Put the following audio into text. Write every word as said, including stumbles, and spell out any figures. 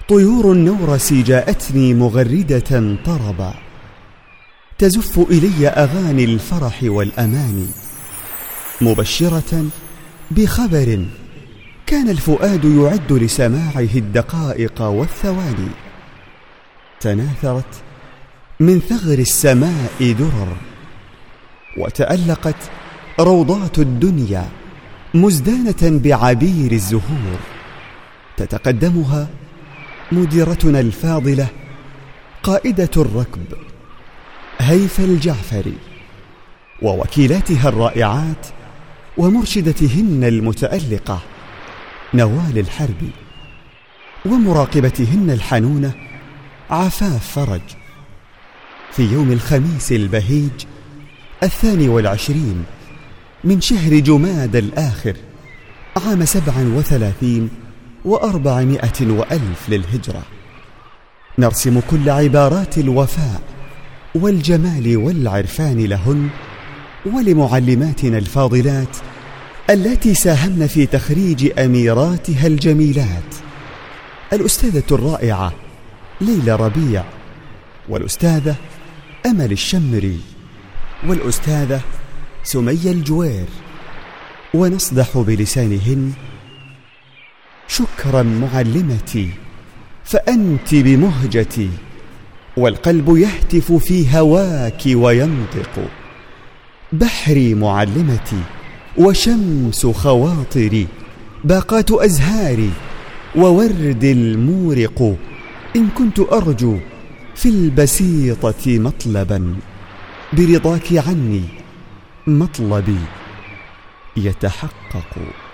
طيور النورس جاءتني مغردة طربا، تزف إلي أغاني الفرح والأمان، مبشرة بخبر كان الفؤاد يعد لسماعه الدقائق والثواني. تناثرت من ثغر السماء درر، وتألقت روضات الدنيا مزدانة بعبير الزهور. تتقدمها مديرتنا الفاضلة قائدة الركب هيفا الجعفري، ووكيلاتها الرائعات ومرشدتهن المتألقة نوال الحربي، ومراقبتهن الحنونة عفاف فرج. في يوم الخميس البهيج الثاني والعشرين من شهر جماد الآخر عام سبع وثلاثين وأربعمائة وألف للهجرة، نرسم كل عبارات الوفاء والجمال والعرفان لهن ولمعلماتنا الفاضلات التي ساهمن في تخريج أميراتها الجميلات، الأستاذة الرائعة ليلى ربيع، والأستاذة أمل الشمري، والأستاذة سمية الجوير. ونصدح بلسانهن: شكرا معلمتي، فأنت بمهجتي، والقلب يهتف في هواك وينطق. بحري معلمتي، وشمس خواطري، باقات أزهاري، وورد المورق. إن كنت أرجو في البسيطة مطلبا، برضاك عني مطلبي يتحقق.